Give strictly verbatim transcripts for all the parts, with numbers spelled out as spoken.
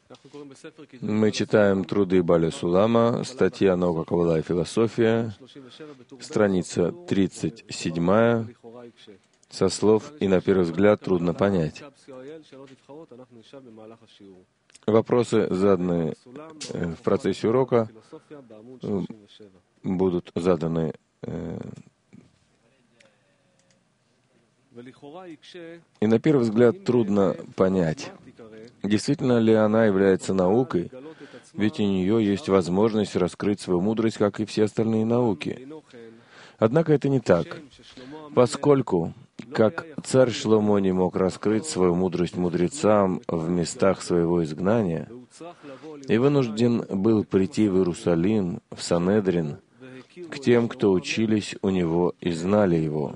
Мы читаем труды Баля Сулама, статья «Наука, Каббала и философия», страница тридцать семь, со слов «и на первый взгляд трудно понять». Вопросы, заданные в процессе урока, будут заданы и на первый взгляд трудно понять, действительно ли она является наукой, ведь у нее есть возможность раскрыть свою мудрость, как и все остальные науки. Однако это не так, поскольку, как царь Шломо не мог раскрыть свою мудрость мудрецам в местах своего изгнания, и вынужден был прийти в Иерусалим, в Санедрин, к тем, кто учились у него и знали его.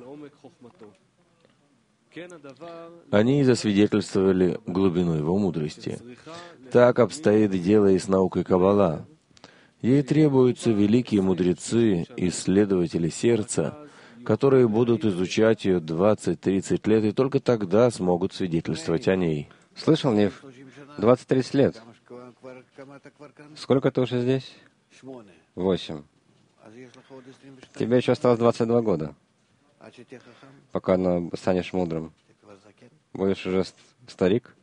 Они засвидетельствовали глубину его мудрости. Так обстоит дело и с наукой Каббала. Ей требуются великие мудрецы, исследователи сердца, которые будут изучать ее двадцать-тридцать лет, и только тогда смогут свидетельствовать о ней. Слышал, Нив? двадцать-тридцать лет. Сколько ты уже здесь? Восемь. Тебе еще осталось двадцать два года, пока ну, станешь мудрым. Будешь уже старик?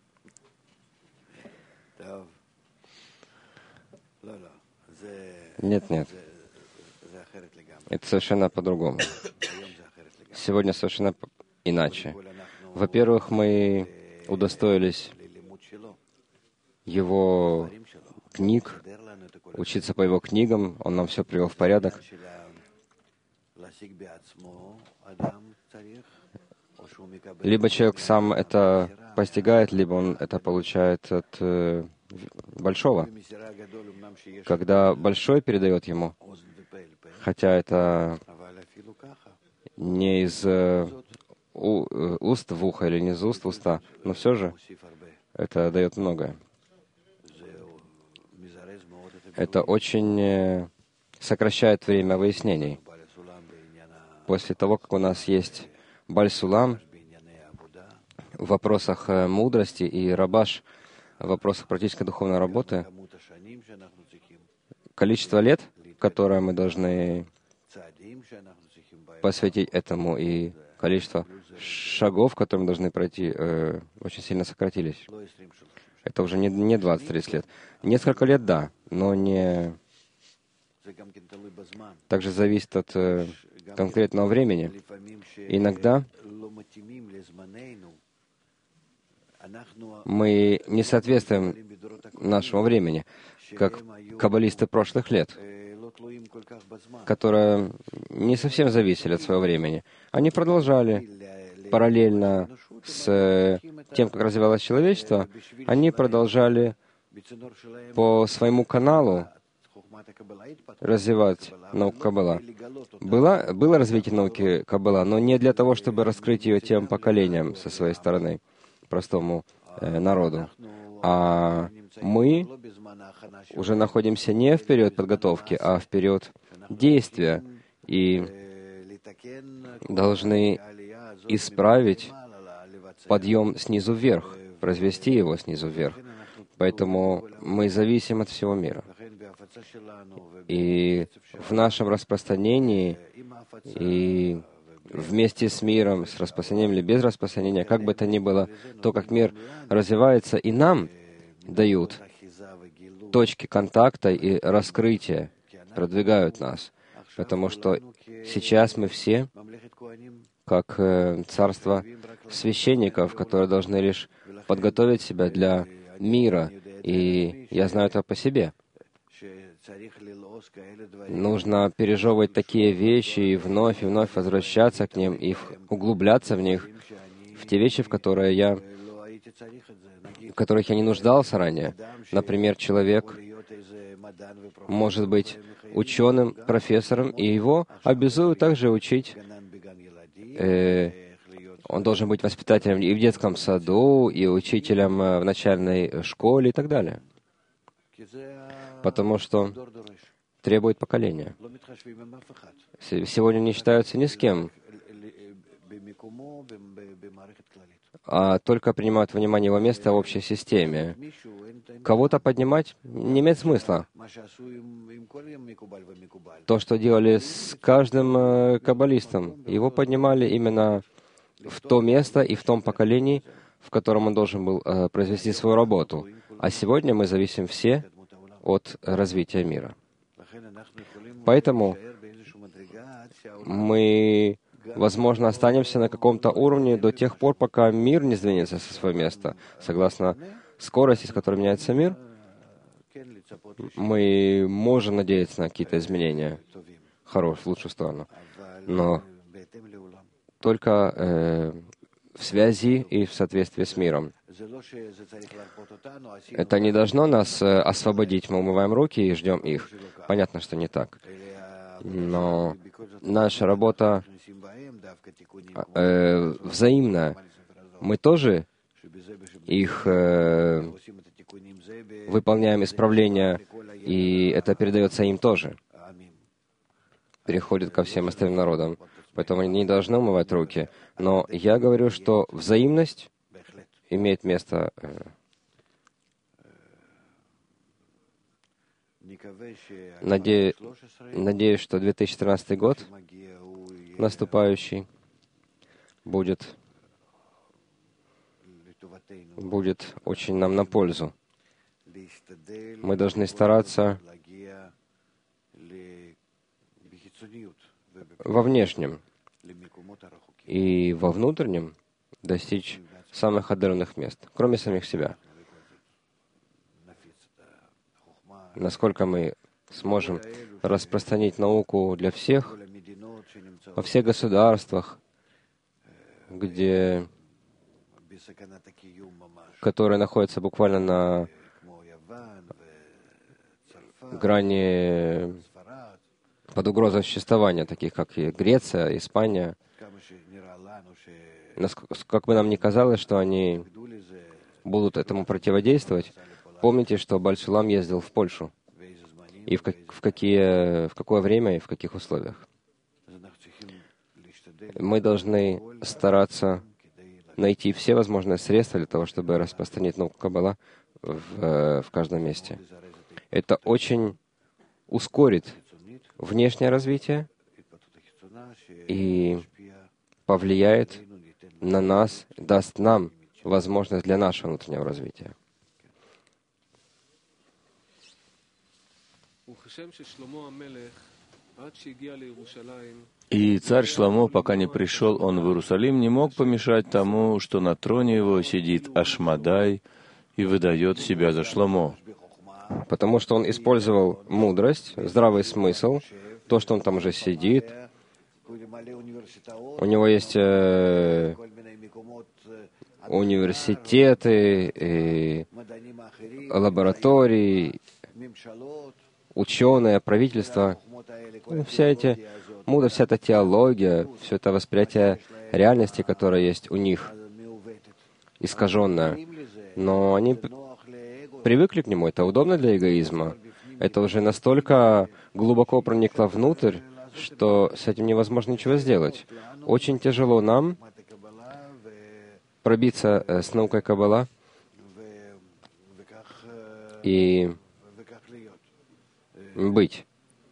Нет, нет. Это совершенно по-другому. Сегодня совершенно иначе. Во-первых, мы удостоились его книг, учиться по его книгам, он нам все привел в порядок. Либо человек сам это постигает, либо он это получает от э, большого. Когда большой передает ему, хотя это не из э, у, э, уст в ухо или не из уст в уста, но все же это дает многое. Это очень э, сокращает время выяснений. После того, как у нас есть Баль Сулам в вопросах э, мудрости и Рабаш в вопросах практической духовной работы, количество лет, которое мы должны посвятить этому, и количество шагов, которые мы должны пройти, э, очень сильно сократились. Это уже не, не двадцать-тридцать лет. Несколько лет, да, но не... Также зависит от э, конкретного времени. Иногда мы не соответствуем нашему времени, как каббалисты прошлых лет, которые не совсем зависели от своего времени. Они продолжали параллельно с тем, как развивалось человечество, они продолжали по своему каналу развивать науку Каббала. Было, было развитие науки Каббала, но не для того, чтобы раскрыть ее тем поколениям со своей стороны, простому э, народу. А мы уже находимся не в период подготовки, а в период действия. И должны исправить подъем снизу вверх, произвести его снизу вверх. Поэтому мы зависим от всего мира. И в нашем распространении, и вместе с миром, с распространением или без распространения, как бы то ни было, то, как мир развивается, и нам дают точки контакта и раскрытия, продвигают нас. Потому что сейчас мы все, как э, царство священников, которые должны лишь подготовить себя для мира. И я знаю это по себе. Нужно пережевывать такие вещи и вновь и вновь возвращаться к ним и углубляться в них, в те вещи, в которые я, в которых я не нуждался ранее. Например, человек может быть ученым, профессором, и его обязуют также учить. Э, он должен быть воспитателем и в детском саду, и учителем в начальной школе и так далее. Потому что требует поколения. Сегодня не считаются ни с кем, а только принимают во внимание его место в общей системе. кого-то поднимать не имеет смысла. То, что делали с каждым э, каббалистом, его поднимали именно в то место и в том поколении, в котором он должен был э, произвести свою работу. А сегодня мы зависим все от развития мира. Поэтому мы, возможно, останемся на каком-то уровне до тех пор, пока мир не сдвинется со своего места. Согласно скорости, с которой меняется мир, мы можем надеяться на какие-то изменения, хорошие, в лучшую сторону. Но только э, в связи и в соответствии с миром. Это не должно нас э, освободить. Мы умываем руки и ждем их. Понятно, что не так. Но наша работа э, взаимная. Мы тоже их э, выполняем исправления, и это передается им тоже. Переходит ко всем остальным народам. Поэтому они не должны умывать руки. Но я говорю, что взаимность имеет место. Э, Наде... Надеюсь, что две тысячи тринадцатый год, наступающий, будет, будет очень нам на пользу. Мы должны стараться во внешнем и во внутреннем достичь самых отдаленных мест, кроме самих себя. Насколько мы сможем распространить науку для всех, во всех государствах, где, которые находятся буквально на грани под угрозой существования, таких как и Греция, Испания. Как бы нам ни казалось, что они будут этому противодействовать, помните, что Баль-Сулам ездил в Польшу. И в, как, в, какие, в какое время и в каких условиях. Мы должны стараться найти все возможные средства для того, чтобы распространить науку Каббала в, в каждом месте. Это очень ускорит внешнее развитие и повлияет на нас, даст нам возможность для нашего внутреннего развития. И царь Шломо, пока не пришел он в Иерусалим, не мог помешать тому, что на троне его сидит Ашмадай и выдает себя за Шломо. Потому что он использовал мудрость, здравый смысл, то, что он там уже сидит. У него есть э, университеты, и лаборатории, ученые, правительство. Все эти мудрость, вся эта теология, все это восприятие реальности, которое есть у них, искаженное. Но они привыкли к нему, это удобно для эгоизма. Это уже настолько глубоко проникло внутрь, что с этим невозможно ничего сделать. Очень тяжело нам пробиться с наукой Каббала и быть.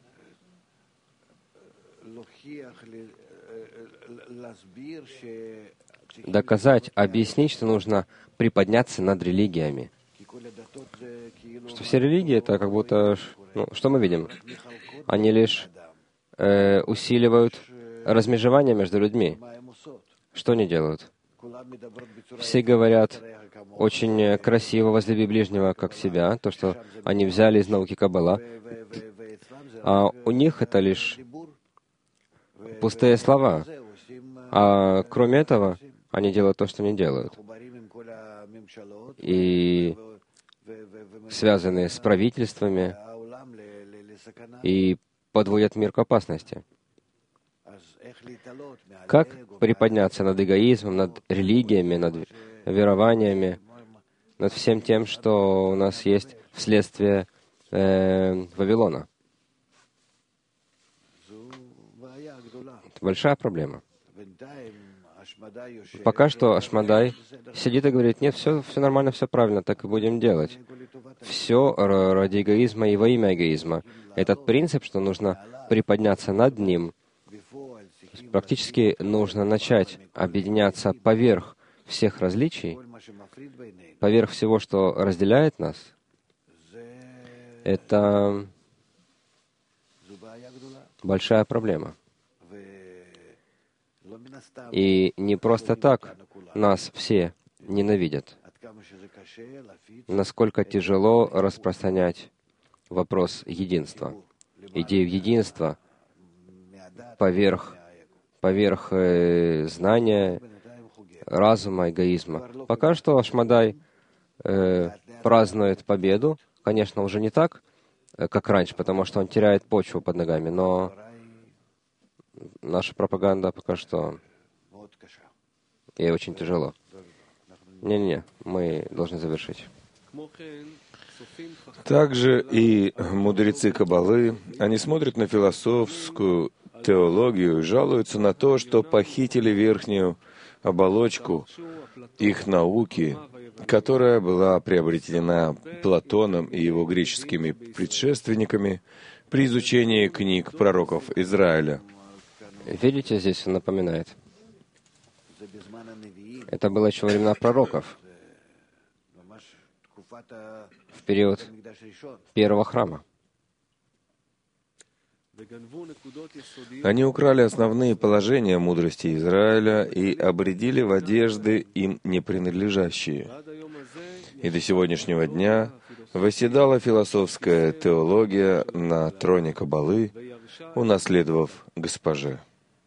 Доказать, объяснить, что нужно приподняться над религиями. Что все религии — это как будто... Ну, что мы видим? Они лишь э, усиливают размежевание между людьми. Что они делают? Все говорят очень красиво возлюби ближнего как себя, то, что они взяли из науки Каббала. А у них это лишь пустые слова. А кроме этого, они делают то, что они делают. И связаны с правительствами, и подводят мир к опасности. Как приподняться над эгоизмом, над религиями, над верованиями, над всем тем, что у нас есть вследствие э, Вавилона? Это большая проблема. Пока что Ашмадай сидит и говорит: нет, все, все нормально, все правильно, так и будем делать. Все ради эгоизма и во имя эгоизма. Этот принцип, что нужно приподняться над ним, практически нужно начать объединяться поверх всех различий, поверх всего, что разделяет нас. Это большая проблема. И не просто так нас все ненавидят. Насколько тяжело распространять вопрос единства, идею единства поверх, поверх э, знания, разума, эгоизма. Пока что Ашмадай э, празднует победу. Конечно, уже не так, э, как раньше, потому что он теряет почву под ногами, но наша пропаганда пока что ей очень тяжело. Не-не-не, мы должны завершить. Также и мудрецы Каббалы, они смотрят на философскую теологию и жалуются на то, что похитили верхнюю оболочку их науки, которая была приобретена Платоном и его греческими предшественниками при изучении книг пророков Израиля. Видите, здесь он напоминает. Это было еще во времена пророков, в период первого храма. Они украли основные положения мудрости Израиля и обредили в одежды им не принадлежащие. И до сегодняшнего дня восседала философская теология на троне Каббалы, унаследовав госпоже.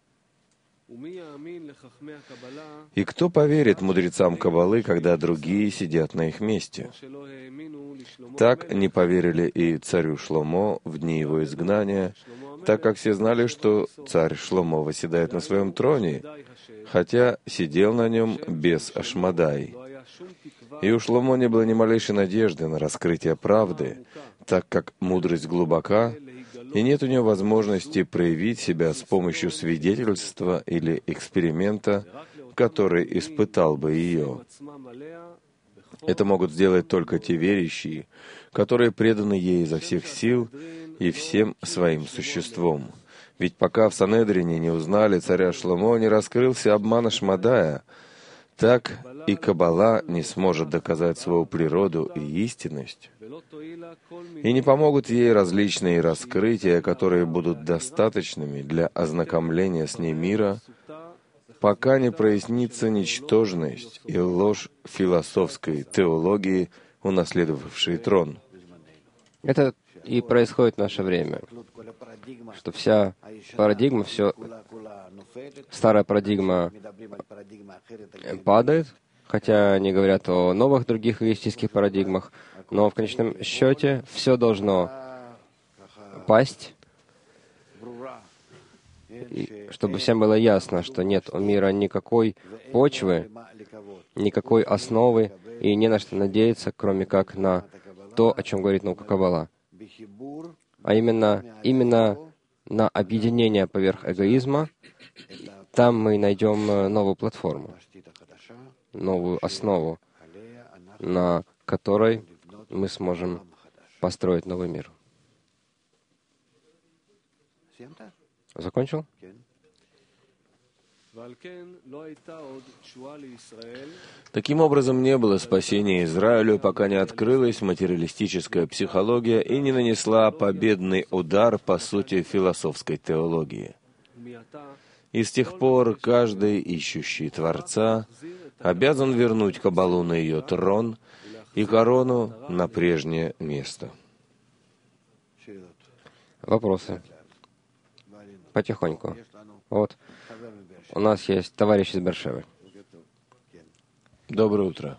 И кто поверит мудрецам Каббалы, когда другие сидят на их месте? Так не поверили и царю Шломо в дни его изгнания, так как все знали, что царь Шломо восседает на своем троне, хотя сидел на нем без Ашмадай. И у Шломо не было ни малейшей надежды на раскрытие правды, так как мудрость глубока, и нет у него возможности проявить себя с помощью свидетельства или эксперимента, который испытал бы ее. Это могут сделать только те верующие, которые преданы ей изо всех сил и всем своим существом. Ведь пока в Санедрине не узнали царя Шломо, не раскрылся обман Ашмадая, так и Каббала не сможет доказать свою природу и истинность. И не помогут ей различные раскрытия, которые будут достаточными для ознакомления с ней мира, пока не прояснится ничтожность и ложь философской теологии, унаследовавшей трон. Это и происходит в наше время, что вся парадигма, все, старая парадигма падает, хотя они говорят о новых других эгоистических парадигмах, но в конечном счете все должно пасть, и чтобы всем было ясно, что нет у мира никакой почвы, никакой основы, и не на что надеяться, кроме как на то, о чем говорит наука Каббала. А именно, именно на объединение поверх эгоизма, там мы найдем новую платформу, новую основу, на которой мы сможем построить новый мир. Закончил? Таким образом, не было спасения Израилю, пока не открылась материалистическая психология и не нанесла победный удар по сути философской теологии. И с тех пор каждый, ищущий Творца, обязан вернуть Каббалу на ее трон и корону на прежнее место. Вопросы? Потихоньку. Вот. У нас есть товарищ из Бершевы. Доброе утро.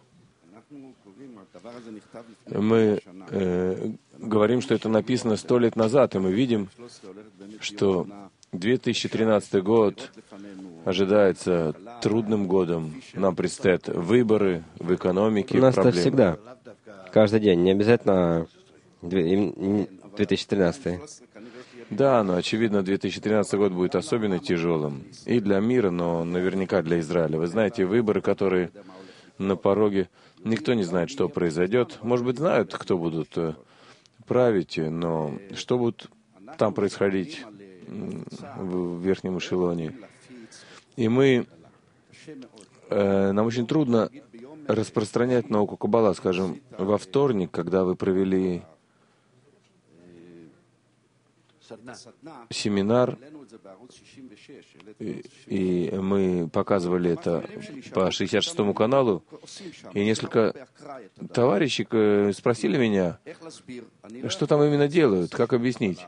Мы э, говорим, что это написано сто лет назад, и мы видим, что две тысячи тринадцатый год ожидается трудным годом. Нам предстоят выборы в экономике, У нас это проблемы. всегда, каждый день, не обязательно две тысячи тринадцатый. Да, но, очевидно, две тысячи тринадцатый год будет особенно тяжелым. И для мира, но наверняка для Израиля. Вы знаете, выборы, которые на пороге, никто не знает, что произойдет. Может быть, знают, кто будут э, править, но что будет там происходить м, в верхнем эшелоне. И мы, э, нам очень трудно распространять науку Каббала, скажем, во вторник, когда вы провели семинар, и, и мы показывали это по шестьдесят шестому каналу, и несколько товарищей э, спросили меня, что там именно делают, как объяснить.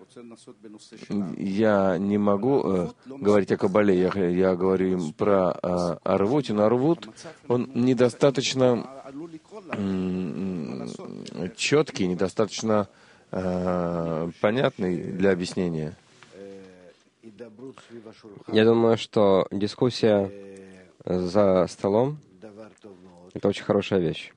Я не могу э, говорить о Каббале, я, я говорю им про э, Арвут, но Арвут, он недостаточно м- четкий, недостаточно э, понятный для объяснения. Я думаю, что дискуссия за столом — это очень хорошая вещь.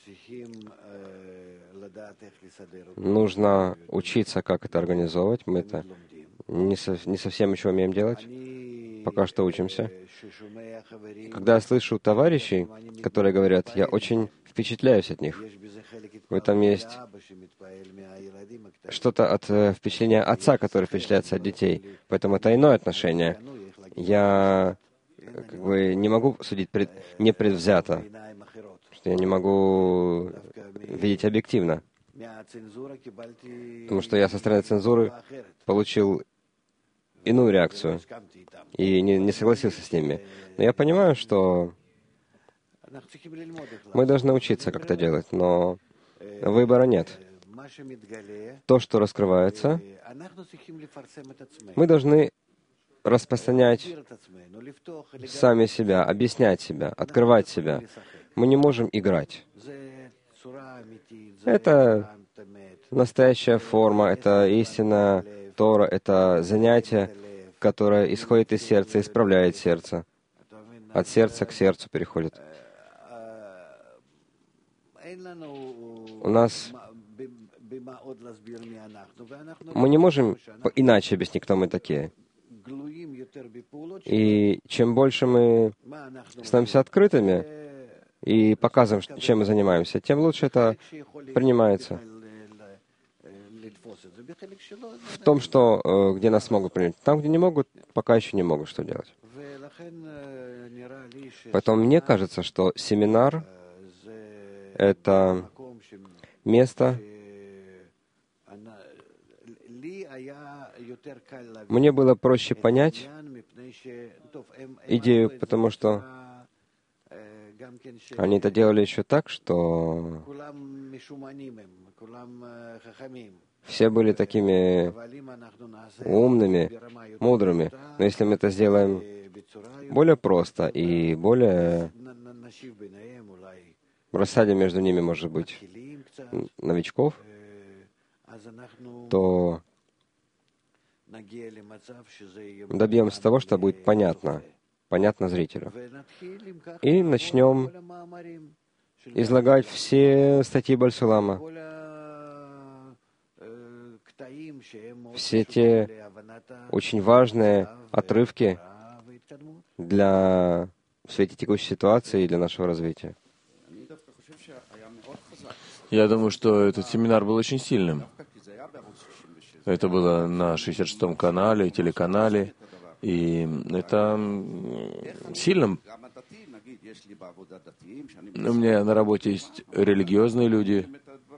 Нужно учиться, как это организовывать. Мы это не, со, не совсем еще умеем делать. Пока что учимся. Когда я слышу товарищей, которые говорят, я очень впечатляюсь от них. В этом есть что-то от э, впечатления отца, который впечатляется от детей. Поэтому это иное отношение. Я как бы не могу судить пред, непредвзято, что я не могу видеть объективно. Потому что я со стороны цензуры получил иную реакцию и не, не согласился с ними. Но я понимаю, что мы должны учиться как-то делать, но выбора нет. То, что раскрывается, мы должны распространять сами себя, объяснять себя, открывать себя. Мы не можем играть. Это настоящая форма, это истина Тора, это занятие, которое исходит из сердца, исправляет сердце. От сердца к сердцу переходит. У нас... Мы не можем иначе объяснить, кто мы такие. И чем больше мы становимся открытыми и показываем, чем мы занимаемся, тем лучше это принимается. В том, что где нас могут принять. Там, где не могут, пока еще не могут, что делать. Поэтому мне кажется, что семинар — это место. Мне было проще понять идею, потому что они это делали еще так, что все были такими умными, мудрыми. Но если мы это сделаем более просто и более рассадим между ними, может быть, новичков, то добьемся того, что будет понятно, понятно зрителю. И начнем излагать все статьи Баль-Сулама, все те очень важные отрывки для в свете текущей ситуации и для нашего развития. Я думаю, что этот семинар был очень сильным. Это было на шестьдесят шестом канале, телеканале, и это сильным. У меня на работе есть религиозные люди,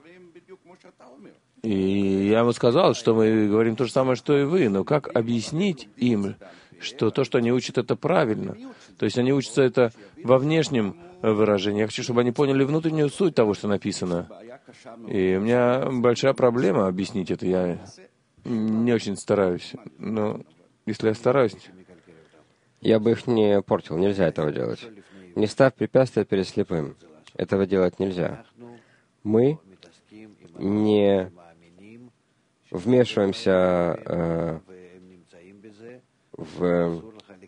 и я ему сказал, что мы говорим то же самое, что и вы, но как объяснить им, что то, что они учат, это правильно? То есть они учатся это во внешнем выражении. Я хочу, чтобы они поняли внутреннюю суть того, что написано. И у меня большая проблема объяснить это. Я не очень стараюсь. Но если я стараюсь... Я бы их не портил. Нельзя этого делать. Не ставь препятствия перед слепым. Этого делать нельзя. Мы не вмешиваемся э, в,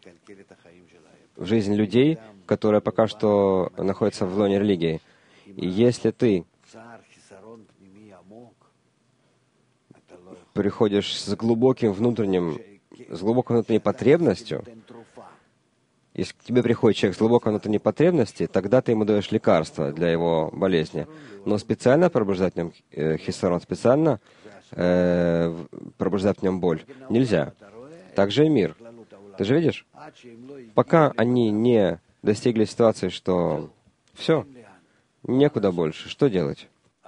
в жизнь людей, которые пока что находятся в лоне религии. И если ты приходишь с глубоким внутренним, с глубокой внутренней потребностью, если к тебе приходит человек с глубокой внутренней потребностью, тогда ты ему даешь лекарство для его болезни. Но специально пробуждать в нем э, хисарон, специально э, пробуждать в нем боль нельзя. Также и мир. Ты же видишь? Пока они не достигли ситуации, что все, некуда больше, что делать?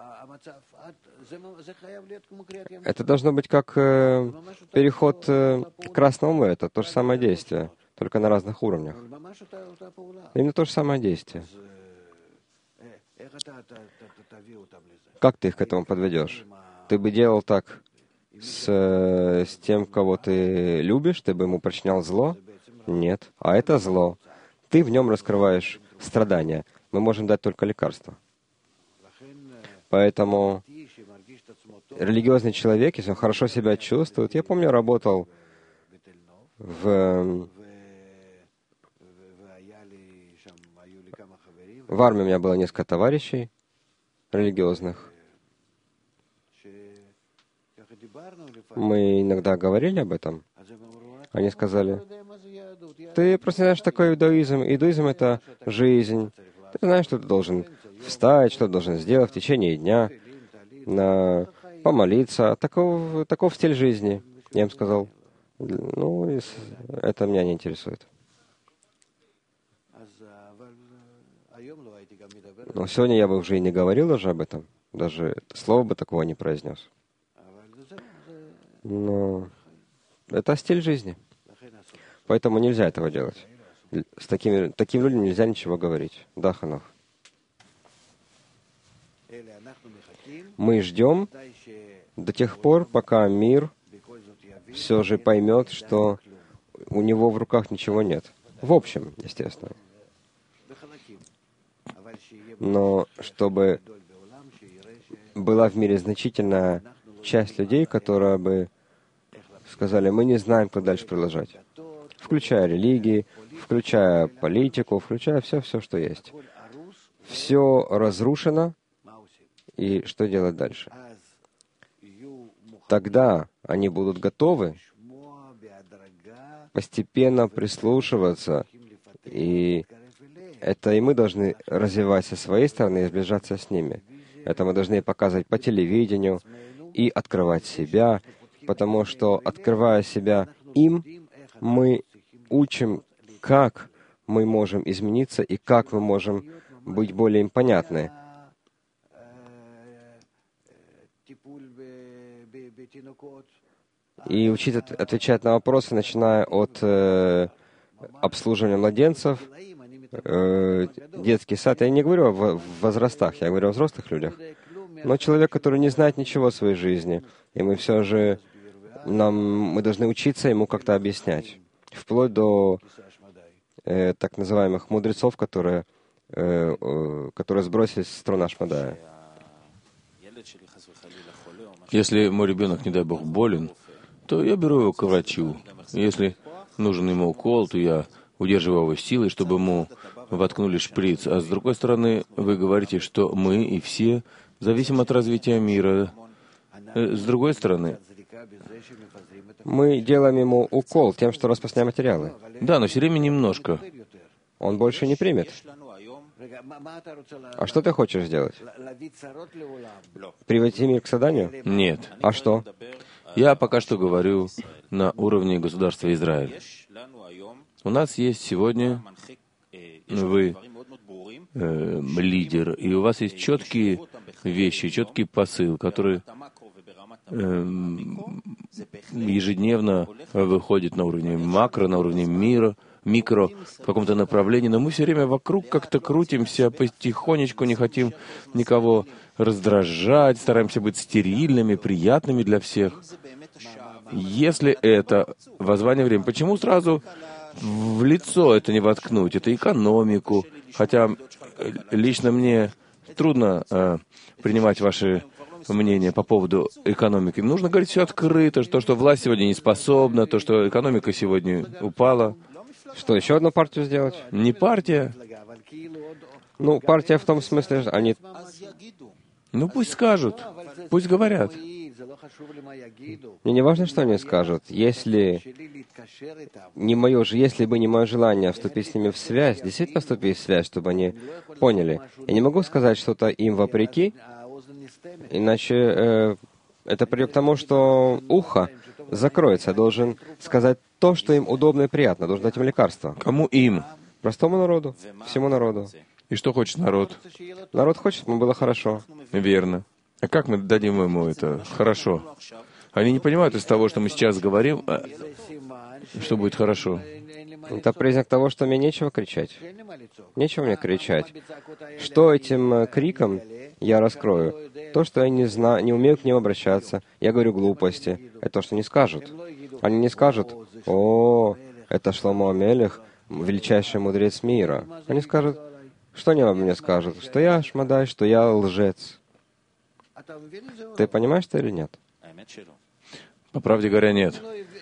Это должно быть как э, переход э, к красному, это то же самое действие, только на разных уровнях. Именно то же самое действие. Как ты их к этому подведешь? Ты бы делал так с, с тем, кого ты любишь, ты бы ему причинял зло? Нет. А это зло. Ты в нем раскрываешь страдания. Мы можем дать только лекарства. Поэтому религиозный человек, если он хорошо себя чувствует, я помню, работал в, в армии, у меня было несколько товарищей религиозных. Мы иногда говорили об этом. Они сказали: ты просто знаешь, что такое иудаизм. Иудаизм — это жизнь. Ты знаешь, что ты должен встать, что ты должен сделать в течение дня, на... помолиться. Таков, таков стиль жизни. Я им сказал: ну, это меня не интересует. Но сегодня я бы уже и не говорил даже об этом. Даже слова бы такого не произнес. Но это стиль жизни. Поэтому нельзя этого делать. С такими, таким людям нельзя ничего говорить. Да, Ханох. Мы ждем до тех пор, пока мир все же поймет, что у него в руках ничего нет. В общем, естественно. Но чтобы была в мире значительная часть людей, которые бы сказали: мы не знаем, как дальше продолжать. Включая религии, включая политику, включая все-все, что есть. Все разрушено, и что делать дальше? Тогда они будут готовы постепенно прислушиваться, и это и мы должны развивать со своей стороны и сближаться с ними. Это мы должны показывать по телевидению и открывать себя, потому что, открывая себя им, мы учим, как мы можем измениться и как мы можем быть более им понятны. И учить от, отвечать на вопросы, начиная от э, обслуживания младенцев, э, детский сад. Я не говорю о возрастах, я говорю о взрослых людях. Но человек, который не знает ничего о своей жизни, и мы все же, нам, мы должны учиться ему как-то объяснять. Вплоть до э, так называемых мудрецов, которые, э, э, которые сбросились с трона Ашмадая. Если мой ребенок, не дай Бог, болен, то я беру его к врачу. Если нужен ему укол, то я удерживаю его силой, чтобы ему воткнули шприц. А с другой стороны, вы говорите, что мы и все зависим от развития мира. С другой стороны, мы делаем ему укол тем, что распространяем материалы. Да, но все время немножко. Он больше не примет. А что ты хочешь сделать? Привести мир к страданию? Нет. А что? Я пока что говорю на уровне государства Израиль. У нас есть сегодня, вы э, лидер, и у вас есть четкие вещи, четкий посыл, который э, ежедневно выходит на уровне макро, на уровне мира, микро, в каком-то направлении, но мы все время вокруг как-то крутимся потихонечку, не хотим никого раздражать, стараемся быть стерильными, приятными для всех. Если это воззвание времени, почему сразу в лицо это не воткнуть? Это экономику, хотя лично мне трудно э, принимать ваши мнения по поводу экономики. Нужно говорить все открыто, то, что власть сегодня не способна, то, что экономика сегодня упала. Что, еще одну партию сделать? Не партия. Ну, партия в том смысле, что они... Ну пусть скажут, пусть говорят. Мне не важно, что они скажут. Если не мое же, если бы не мое желание вступить с ними в связь, действительно вступить в связь, чтобы они поняли. Я не могу сказать что-то им вопреки, иначе э, это придет к тому, что ухо закроется. Я должен сказать то, что им удобно и приятно. Должен дать им лекарство. Кому им? Простому народу, всему народу. И что хочет народ? Народ хочет, чтобы было хорошо. Верно. А как мы дадим ему это хорошо? Они не понимают из того, что мы сейчас говорим, что будет хорошо. Это признак того, что мне нечего кричать. Нечего мне кричать. Что этим криком я раскрою? То, что я не знаю, не умею к ним обращаться. Я говорю глупости. Это то, что не скажут. Они не скажут: «О, это Шломо Амелех, величайший мудрец мира». Они скажут: что они обо мне скажут? Что я шмадай, что я лжец. Ты понимаешь это или нет? По правде говоря, нет.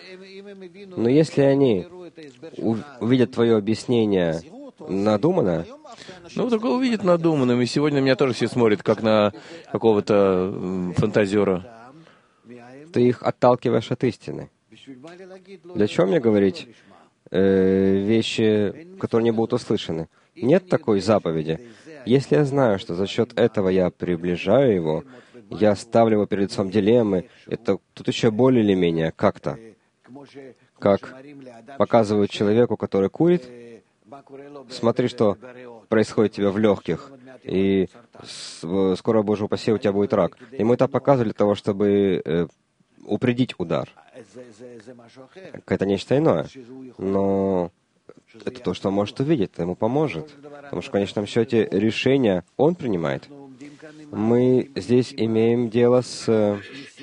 Но если они увидят твое объяснение надуманное, ну, такое увидят надуманным, и сегодня меня тоже все смотрят, как на какого-то фантазера. Ты их отталкиваешь от истины. Для чего мне говорить э, вещи, которые не будут услышаны? Нет такой заповеди. Если я знаю, что за счет этого я приближаю его, я ставлю его перед лицом дилеммы, это тут еще более или менее как-то. Как показывают человеку, который курит: смотри, что происходит у тебя в легких, и скоро, Боже упаси, у тебя будет рак. Ему это показывали для того, чтобы э, упредить удар. Это нечто иное. Но это то, что он может увидеть, это ему поможет. Потому что в конечном счете решение он принимает. Мы здесь имеем дело с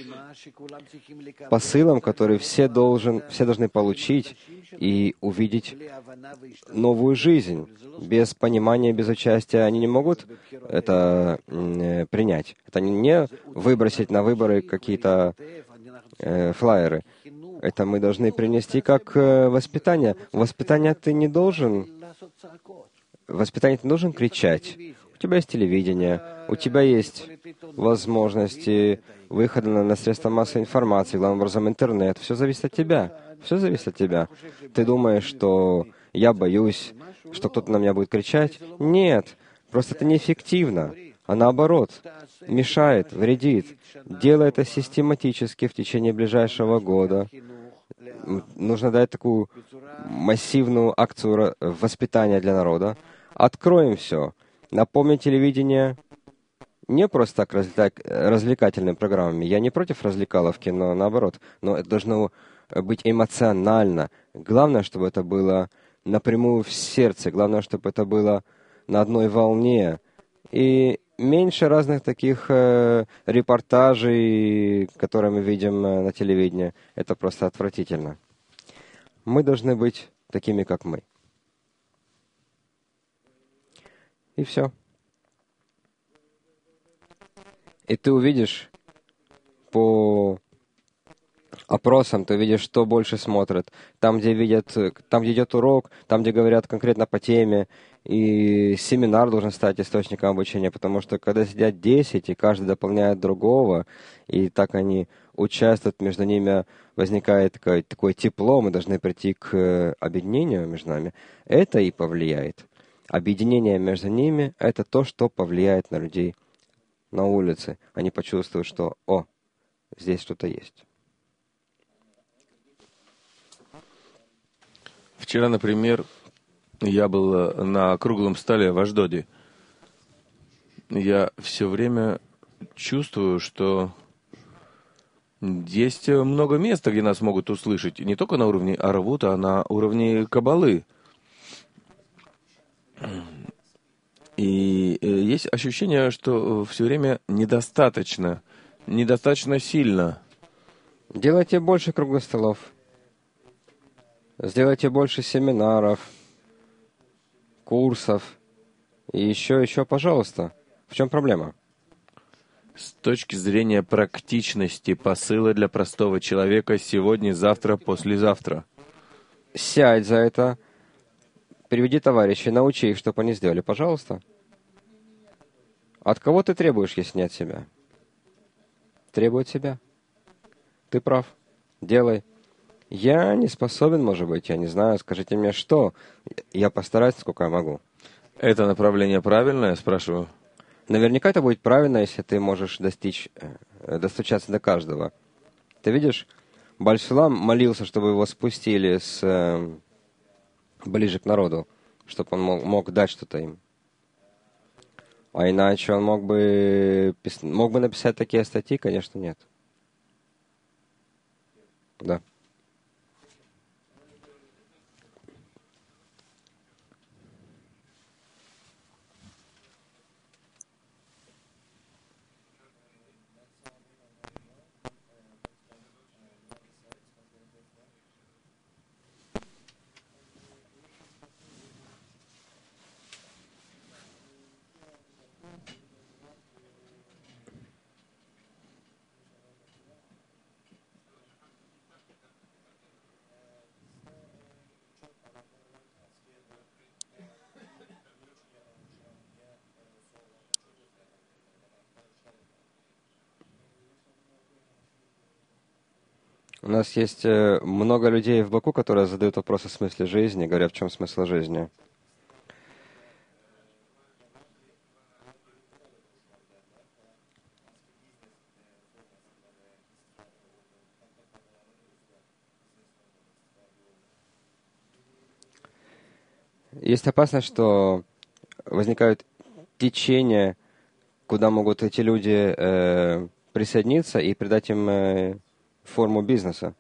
посылом, который все, должен, все должны получить и увидеть новую жизнь. Без понимания, без участия они не могут это э, принять. Это не выбросить на выборы какие-то э, флаеры. Это мы должны принести как э, воспитание. Воспитание ты не должен... Воспитание ты не должен кричать. У тебя есть телевидение, у тебя есть возможности выхода на, на средства массовой информации, главным образом интернет. Все зависит от тебя. Все зависит от тебя. Ты думаешь, что я боюсь, что кто-то на меня будет кричать? Нет. Просто это неэффективно. А наоборот, мешает, вредит. Делай это систематически в течение ближайшего года. Нужно дать такую массивную акцию воспитания для народа. Откроем все. Напомним телевидение не просто так развлекательными программами. Я не против развлекаловки, но наоборот. Но это должно быть эмоционально. Главное, чтобы это было напрямую в сердце. Главное, чтобы это было на одной волне. И меньше разных таких э, репортажей, которые мы видим э, на телевидении. Это просто отвратительно. Мы должны быть такими, как мы. И все. И ты увидишь по опросам, ты видишь, что больше смотрят. Там, где видят, там, где идет урок, там, где говорят конкретно по теме. И семинар должен стать источником обучения, потому что когда сидят десять, и каждый дополняет другого, и так они участвуют, между ними возникает такое, такое тепло, мы должны прийти к объединению между нами, это и повлияет. Объединение между ними — это то, что повлияет на людей на улице. Они почувствуют, что «О, здесь что-то есть». Вчера, например, я был на круглом столе в Ашдоде. Я все время чувствую, что есть много места, где нас могут услышать. Не только на уровне Арвута, а на уровне Каббалы. И есть ощущение, что все время недостаточно, недостаточно сильно. Делайте больше круглых столов. Сделайте больше семинаров, курсов. И еще, еще, пожалуйста. В чем проблема? С точки зрения практичности посыла для простого человека сегодня, завтра, послезавтра. Сядь за это. Приведи товарищей, научи их, чтобы они сделали, пожалуйста. От кого ты требуешь, если не от себя? Требует себя. Ты прав. Делай. Я не способен, может быть, я не знаю. Скажите мне, что? Я постараюсь, сколько я могу. Это направление правильное, спрашиваю? Наверняка это будет правильно, если ты можешь достичь, э, достучаться до каждого. Ты видишь, Баль-Сулам молился, чтобы его спустили с, э, ближе к народу, чтобы он мог, мог дать что-то им. А иначе он мог бы, пис- мог бы написать такие статьи? Конечно, нет. Да. У нас есть э, много людей в Баку, которые задают вопрос о смысле жизни, говорят, в чем смысл жизни. Есть опасность, что возникают течения, куда могут эти люди э, присоединиться и придать им э, форму бизнеса.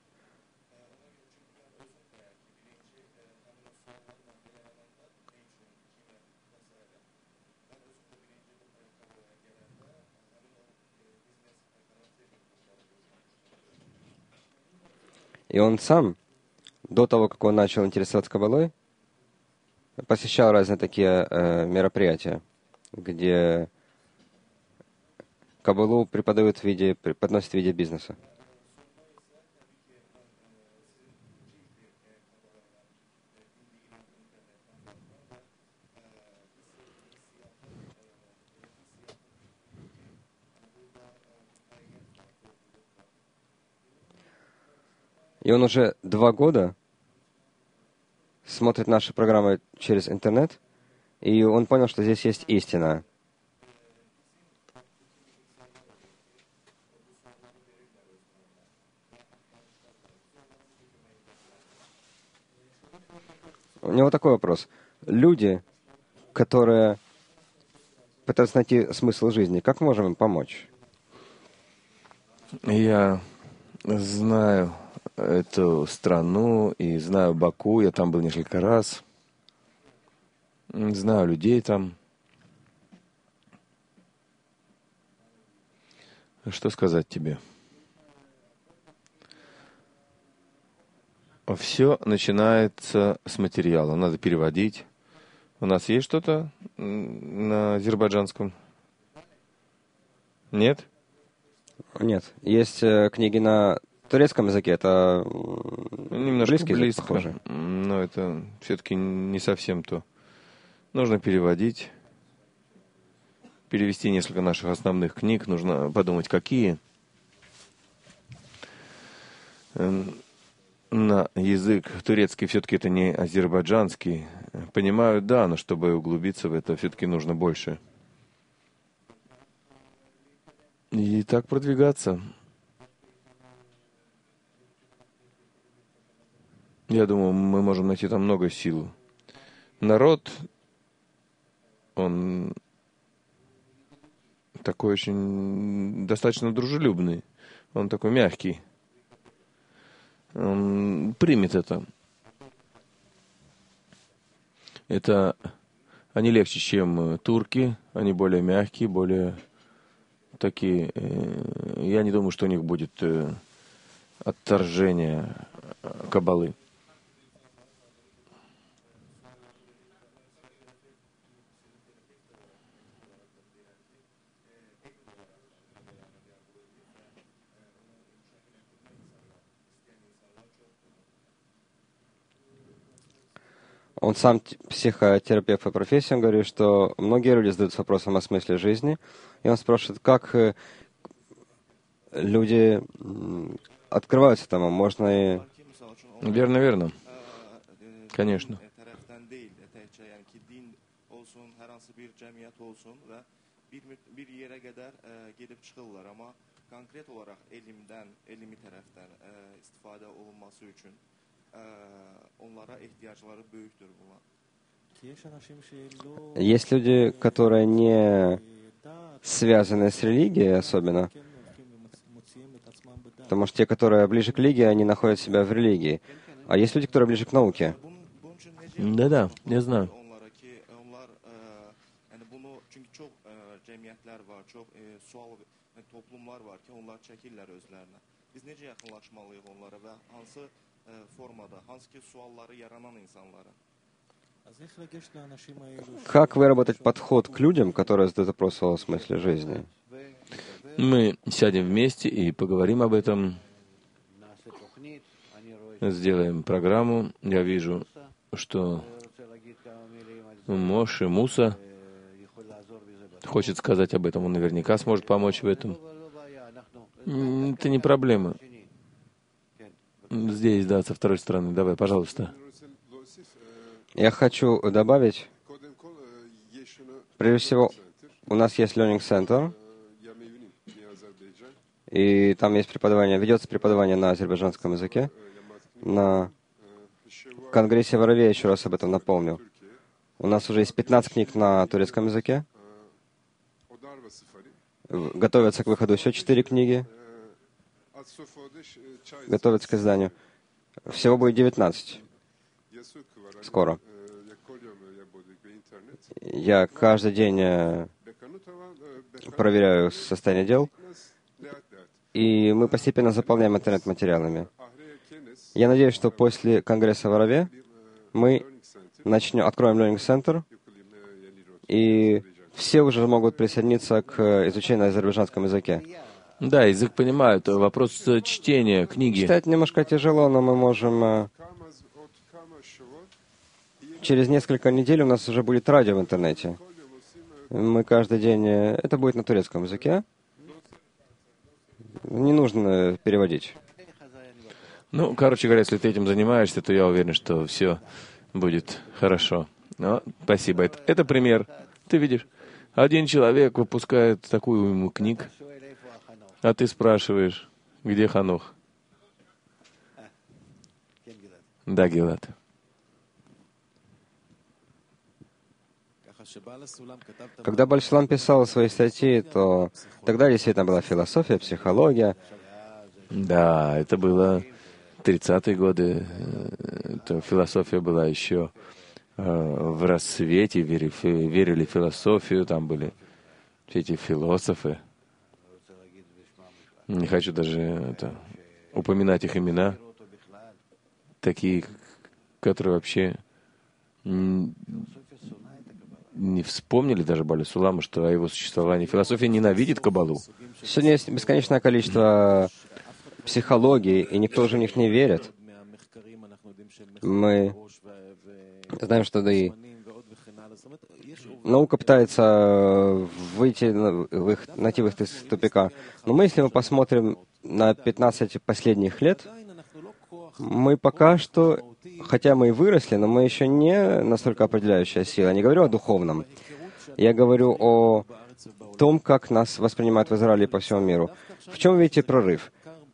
И он сам, до того, как он начал интересоваться Каббалой, посещал разные такие э, мероприятия, где Каббалу преподают в виде, преподносят в виде бизнеса. И он уже два года смотрит наши программы через интернет, и он понял, что здесь есть истина. У него такой вопрос. Люди, которые пытаются найти смысл жизни, как можем им помочь? Я знаю эту страну и знаю Баку. Я там был несколько раз. Знаю людей там. Что сказать тебе? Все начинается с материала. Надо переводить. У нас есть что-то на азербайджанском? Нет? Нет. Есть э, книги на турецком языке, это м, Немножко близкий язык, близко, похоже. но это все-таки не совсем то. Нужно переводить, перевести несколько наших основных книг. Нужно подумать, какие. На язык турецкий все-таки это не азербайджанский. Понимаю, да, но чтобы углубиться в это, все-таки нужно больше. И так продвигаться. Я думаю, мы можем найти там много сил. Народ, он такой очень достаточно дружелюбный. Он такой мягкий. Он примет это. Это они легче, чем турки. Они более мягкие, более такие. э, Я не думаю, что у них будет э, отторжение э, каббалы. Он сам психотерапевт по профессии, он говорит, что многие люди задаются вопросом о смысле жизни, и он спрашивает, как люди открываются этому, можно и... Верно, верно. Конечно. Есть люди, которые не связаны с религией особенно, потому что те, которые ближе к религии, они находят себя в религии. А есть люди, которые ближе к науке. Да-да, я знаю. Как выработать подход к людям, которые задают вопрос о смысле жизни? Мы сядем вместе и поговорим об этом. Сделаем программу. Я вижу, что Моше Муса хочет сказать об этом. Он наверняка сможет помочь в этом. Это не проблема. Здесь, да, со второй стороны. Давай, пожалуйста. Я хочу добавить, прежде всего, у нас есть Learning Center, и там есть преподавание, ведется преподавание на азербайджанском языке. На конгрессе Воровей еще раз об этом напомню. У нас уже есть пятнадцать книг на турецком языке. Готовятся к выходу еще четыре книги. Готовятся к изданию. Всего будет девятнадцать. Скоро. Я каждый день проверяю состояние дел, и мы постепенно заполняем интернет материалами. Я надеюсь, что после Конгресса в Ораве мы начнем, откроем Learning Center, и все уже могут присоединиться к изучению на азербайджанском языке. Да, язык понимают. Вопрос чтения книги. Читать немножко тяжело, но мы можем... Через несколько недель у нас уже будет радио в интернете. Мы каждый день... Это будет на турецком языке. Не нужно переводить. Ну, короче говоря, если ты этим занимаешься, то я уверен, что все будет хорошо. Но, спасибо. Это, это пример. Ты видишь, один человек выпускает такую уйму книг, а ты спрашиваешь, где Ханох? Да, Гилад. Когда Баль-Сулам писал свои статьи, то тогда действительно была философия, психология. Да, это было тридцатые годы. Это философия была еще э, в рассвете, верили, верили в философию, там были все эти философы. Не хочу даже это, упоминать их имена. Такие, которые вообще не вспомнили даже Баль-Сулама, что о его существовании. Философия ненавидит Каббалу. Сегодня есть бесконечное количество психологий, и никто уже в них не верит. Мы знаем, что да и наука пытается выйти, в их, найти выход из тупика. Но мы, если мы посмотрим на пятнадцать последних лет, мы пока что, хотя мы и выросли, но мы еще не настолько определяющая сила. Я не говорю о духовном. Я говорю о том, как нас воспринимают в Израиле и по всему миру. В чем видите прорыв?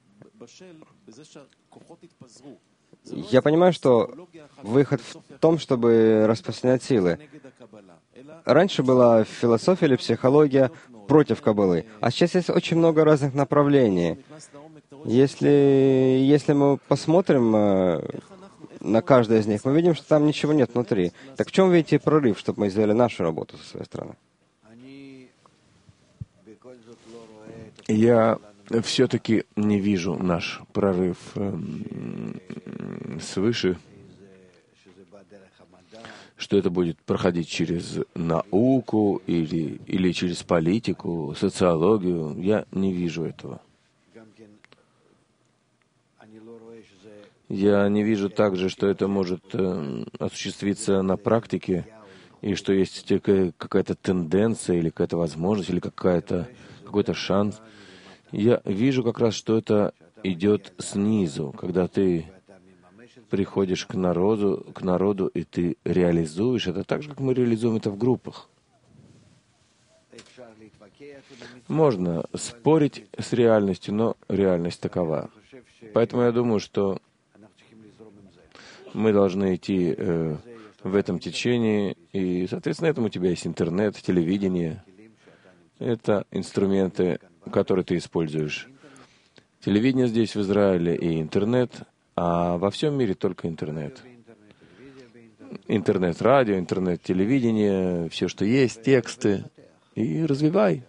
Я понимаю, что выход в том, чтобы распространять силы. Раньше была философия или психология против Каббалы, а сейчас есть очень много разных направлений. Если, если мы посмотрим на каждое из них, мы видим, что там ничего нет внутри. Так в чем видите прорыв, чтобы мы сделали нашу работу со своей стороны? Я все-таки не вижу наш прорыв свыше, что это будет проходить через науку или, или через политику, социологию. Я не вижу этого. Я не вижу также, что это может э, осуществиться на практике, и что есть какая-то тенденция, или какая-то возможность, или какая-то, какой-то шанс. Я вижу как раз, что это идет снизу, когда ты приходишь к народу, к народу, и ты реализуешь это так же, как мы реализуем это в группах. Можно спорить с реальностью, но реальность такова. Поэтому я думаю, что мы должны идти э, в этом течении, и, соответственно, этому у тебя есть интернет, телевидение. Это инструменты, которые ты используешь. Телевидение здесь, в Израиле, и интернет, а во всем мире только интернет. Интернет-радио, интернет-телевидение, все, что есть, тексты. И развивай.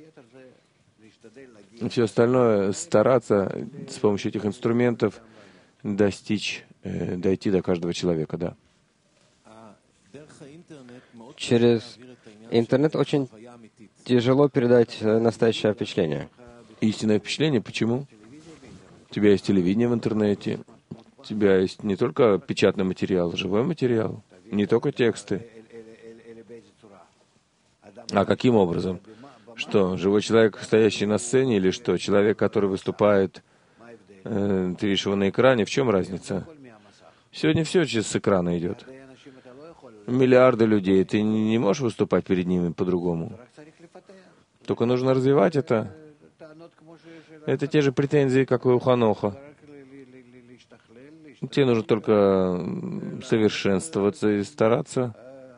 Все остальное стараться с помощью этих инструментов достичь, э, дойти до каждого человека, да. Через интернет очень тяжело передать настоящее впечатление. Истинное впечатление, почему? У тебя есть телевидение в интернете, у тебя есть не только печатный материал, живой материал, не только тексты. А каким образом? Что, живой человек, стоящий на сцене, или что, человек, который выступает, э, ты видишь его на экране, в чем разница? Сегодня все через экрана идет. Миллиарды людей, ты не можешь выступать перед ними по-другому. Только нужно развивать это. Это те же претензии, как и у Ханоха. Тебе нужно только совершенствоваться и стараться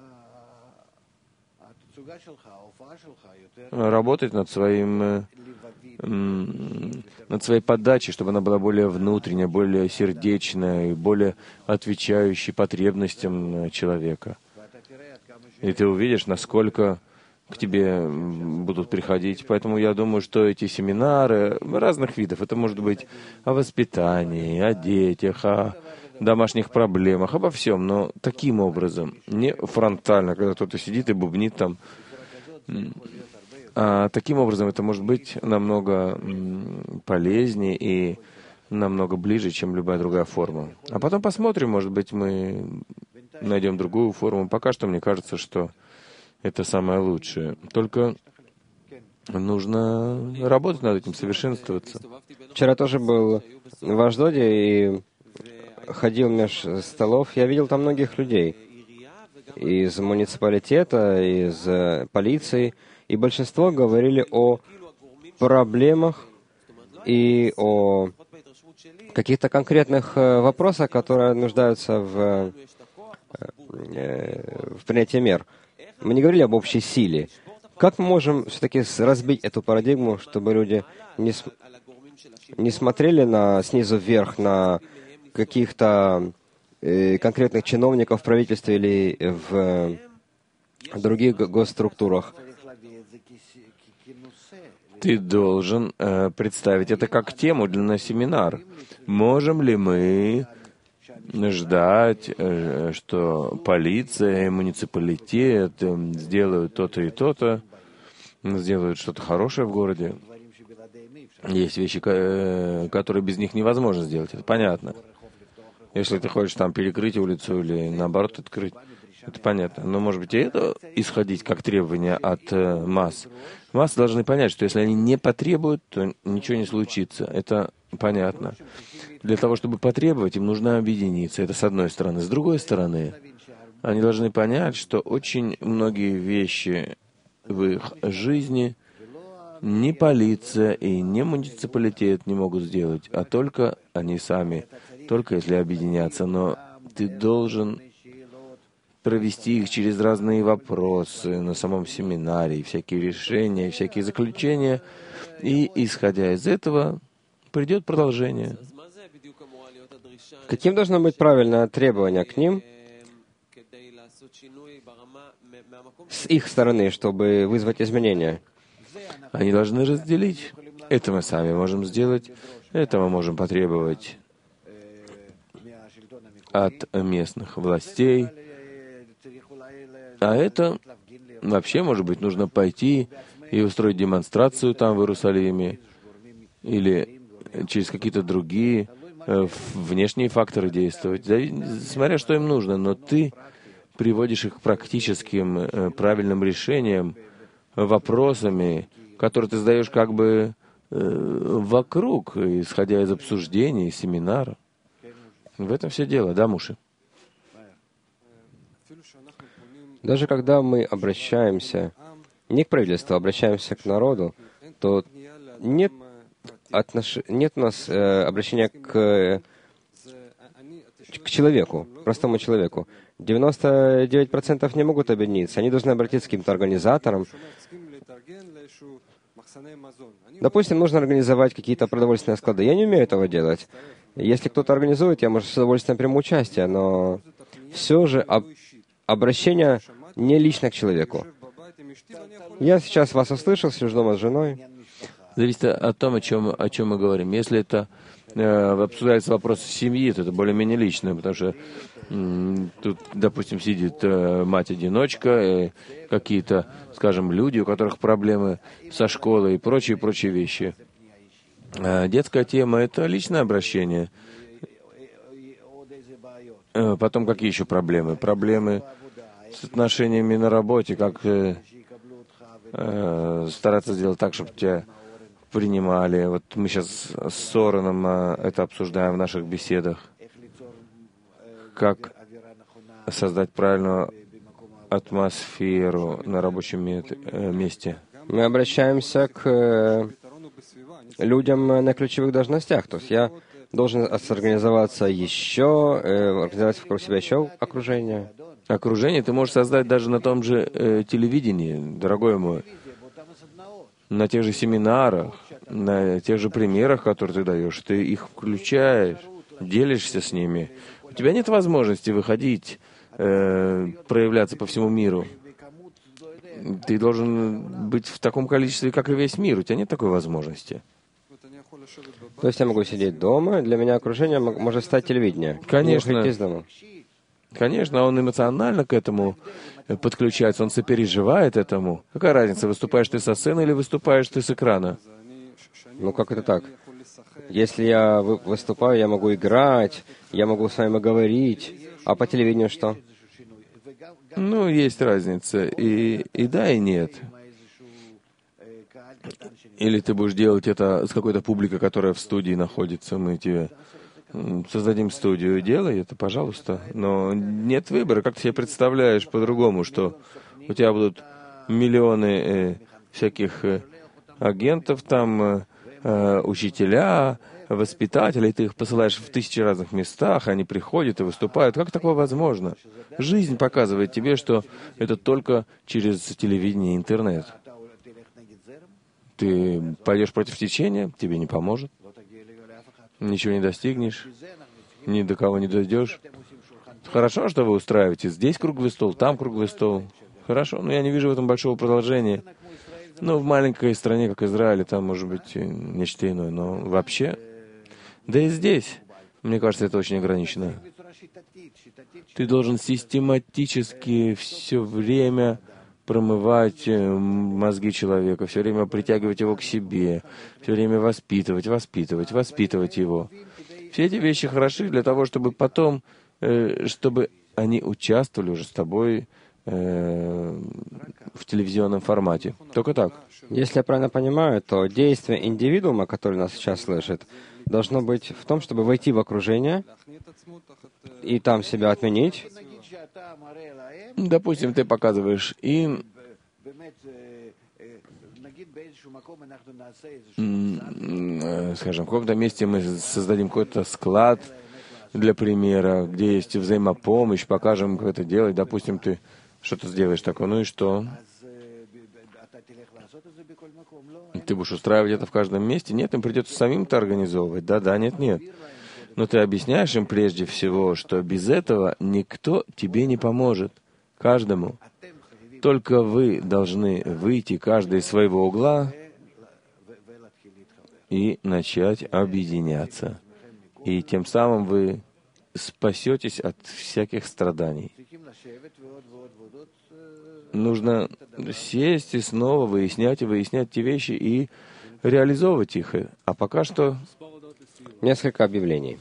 работать над своим, над своей подачей, чтобы она была более внутренняя, более сердечная, более отвечающей потребностям человека. И ты увидишь, насколько к тебе будут приходить. Поэтому я думаю, что эти семинары разных видов, это может быть о воспитании, о детях, о домашних проблемах, обо всем, но таким образом, не фронтально, когда кто-то сидит и бубнит там. А таким образом это может быть намного полезнее и намного ближе, чем любая другая форма. А потом посмотрим, может быть, мы найдем другую форму. Пока что мне кажется, что это самое лучшее. Только нужно работать над этим, совершенствоваться. Вчера тоже был в Ашдоде и ходил меж столов. Я видел там многих людей из муниципалитета, из полиции. И большинство говорили о проблемах и о каких-то конкретных вопросах, которые нуждаются в, в принятии мер. Мы не говорили об общей силе. Как мы можем все-таки разбить эту парадигму, чтобы люди не, не смотрели на, снизу вверх на каких-то э, конкретных чиновников в правительстве или в других госструктурах? Ты должен э, представить это как тему для на семинар. Можем ли мы ждать, э, что полиция, муниципалитет э, сделают то-то и то-то, сделают что-то хорошее в городе? Есть вещи, э, которые без них невозможно сделать, это понятно. Если ты хочешь там перекрыть улицу или наоборот открыть, это понятно. Но, может быть, и это исходить как требование от э, масс. Массы должны понять, что если они не потребуют, то ничего не случится. Это понятно. Для того, чтобы потребовать, им нужно объединиться. Это с одной стороны. С другой стороны, они должны понять, что очень многие вещи в их жизни ни полиция и ни муниципалитет не могут сделать, а только они сами, только если объединятся. Но ты должен провести их через разные вопросы на самом семинаре, всякие решения, всякие заключения, и, исходя из этого, придет продолжение. Каким должно быть правильное требование к ним с их стороны, чтобы вызвать изменения? Они должны разделить. Это мы сами можем сделать, это мы можем потребовать от местных властей. А это вообще, может быть, нужно пойти и устроить демонстрацию там, в Иерусалиме, или через какие-то другие внешние факторы действовать, смотря что им нужно, но ты приводишь их к практическим правильным решениям, вопросами, которые ты задаешь как бы вокруг, исходя из обсуждений, семинара. В этом все дело, да, Муши? Даже когда мы обращаемся не к правительству, а обращаемся к народу, то нет, отнош... нет у нас э, обращения к, к человеку, простому человеку. девяносто девять процентов не могут объединиться. Они должны обратиться к каким-то организаторам. Допустим, нужно организовать какие-то продовольственные склады. Я не умею этого делать. Если кто-то организует, я, может, с удовольствием приму участие, но все же об... обращение не лично к человеку. Я сейчас вас услышал, сижу дома с женой. Зависит от того, о чем, о чем мы говорим. Если это э, обсуждается вопрос семьи, то это более-менее личное, потому что м, тут, допустим, сидит э, мать-одиночка, э, какие-то, скажем, люди, у которых проблемы со школой и прочие, прочие вещи. А детская тема — это личное обращение. Э, потом какие еще проблемы? Проблемы с отношениями на работе, как э, э, стараться сделать так, чтобы тебя принимали. Вот мы сейчас с Сореном э, это обсуждаем в наших беседах. Как создать правильную атмосферу на рабочем месте. Мы обращаемся к э, людям на ключевых должностях. То есть я должен организоваться еще, э, организовать вокруг себя еще окружение. Окружение ты можешь создать даже на том же э, телевидении, дорогой мой, на тех же семинарах, на тех же примерах, которые ты даешь. Ты их включаешь, делишься с ними. У тебя нет возможности выходить, э, проявляться по всему миру. Ты должен быть в таком количестве, как и весь мир. У тебя нет такой возможности. То есть я могу сидеть дома, для меня окружение может стать телевидение. Конечно. Не выходить из дома. Конечно, он эмоционально к этому подключается, он сопереживает этому. Какая разница, выступаешь ты со сцены или выступаешь ты с экрана? Ну, как это так? Если я выступаю, я могу играть, я могу с вами говорить, а по телевидению что? Ну, есть разница. И, и да, и нет. Или ты будешь делать это с какой-то публикой, которая в студии находится, мы тебе создадим студию, делай это, пожалуйста. Но нет выбора. Как ты себе представляешь по-другому, что у тебя будут миллионы э, всяких э, агентов, там, э, э, учителя, воспитателей, ты их посылаешь в тысячи разных местах, они приходят и выступают. Как такое возможно? Жизнь показывает тебе, что это только через телевидение и интернет. Ты пойдешь против течения, тебе не поможет. Ничего не достигнешь, ни до кого не дойдешь. Хорошо, что вы устраиваете. Здесь круглый стол, там круглый стол. Хорошо, но я не вижу в этом большого продолжения. Ну, в маленькой стране, как Израиль, там может быть нечто иное. Но вообще, да и здесь, мне кажется, это очень ограничено. Ты должен систематически все время промывать мозги человека, все время притягивать его к себе, все время воспитывать, воспитывать, воспитывать его. Все эти вещи хороши для того, чтобы потом, э, чтобы они участвовали уже с тобой э, в телевизионном формате. Только так. Если я правильно понимаю, то действие индивидуума, который нас сейчас слышит, должно быть в том, чтобы войти в окружение и там себя отменить. Допустим, ты показываешь им, скажем, в каком-то месте мы создадим какой-то склад для примера, где есть взаимопомощь, покажем, как это делать. Допустим, ты что-то сделаешь такое, ну и что? Ты будешь устраивать это в каждом месте? Нет, им придется самим это организовывать. Да-да, нет-нет. Но ты объясняешь им прежде всего, что без этого никто тебе не поможет. Каждому. Только вы должны выйти, каждый из своего угла, и начать объединяться. И тем самым вы спасетесь от всяких страданий. Нужно сесть и снова выяснять и выяснять те вещи и реализовывать их. А пока что Несколько объявлений.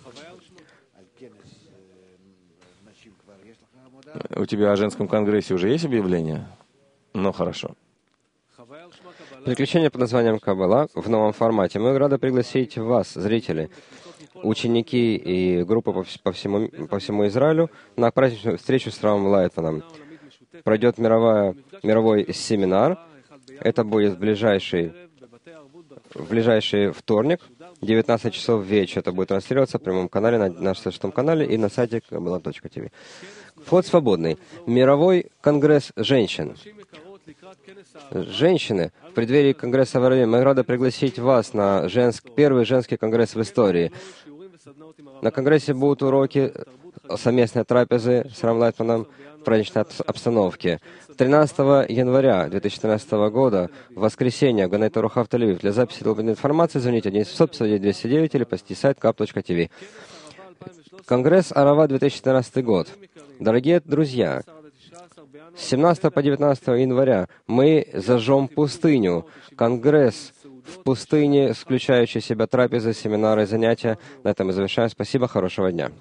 У тебя о женском конгрессе уже есть объявление? Ну, хорошо. Приключение под названием Каббала в новом формате. Мы рады пригласить вас, зрители, ученики и группы по, по, всему, по всему Израилю, на праздничную встречу с Равом Лайтманом. Пройдет мировая, мировой семинар. Это будет в ближайший, в ближайший вторник, девятнадцать часов вечера. Это будет транслироваться в прямом канале, на нашем шестом канале и на сайте каббала точка ти ви. Вход свободный. Мировой конгресс женщин. Женщины, в преддверии Конгресса в Араве, мы рады пригласить вас на женск... первый женский конгресс в истории. На конгрессе будут уроки, совместные трапезы с Равом Лайтманом в праздничной обстановке. тринадцатого января две тысячи тринадцатого года, в воскресенье, в Ганей Торуха в Тель-Авив. Для записи дополнительной информации звоните один семьсот пятьдесят девять двести девять или посетите сайт каббала точка ти ви. Конгресс Арава две тысячи четырнадцатый год. Дорогие друзья, с семнадцатого по девятнадцатое января мы зажжем пустыню. Конгресс в пустыне, включающий в себя трапезы, семинары, занятия. На этом мы завершаем. Спасибо, хорошего дня.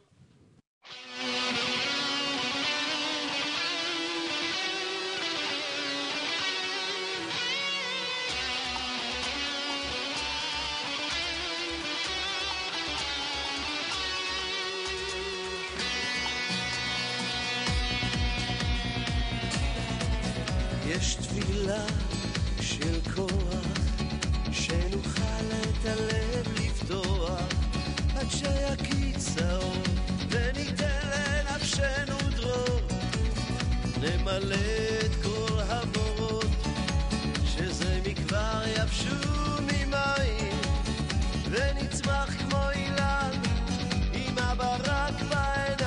יש תפילה של כוח שנוכל את הלב לפתוח עד שיקיץ האור וניתן לנפשנו דרור נמלא את כל המורות שזה מכבר יבשו ממים ונצמח כמו אילן עם הברק בעיניים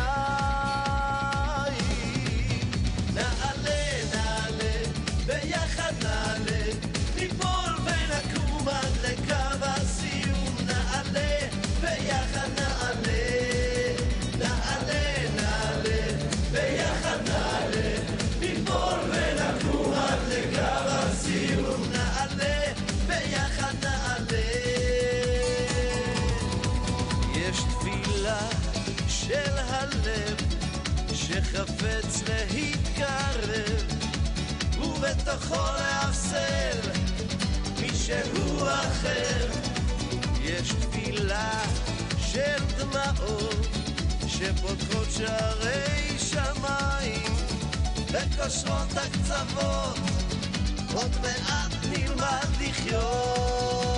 נעלה נעלה ביחד נעלה ניפול ונקום עד לקו הסיום נעלה ביחד נעלה נעלה נעלה ביחד נעלה ניפול ונקום עד לקו הסיום נעלה ביחד נעלה יש תפילה של הלב שחפץ להתקרב ובתוכו להפסל מישהו אחר יש תפילה של דמעות שפותחות שערי שמיים וקושרות הקצוות עוד מעט נלמד לחיות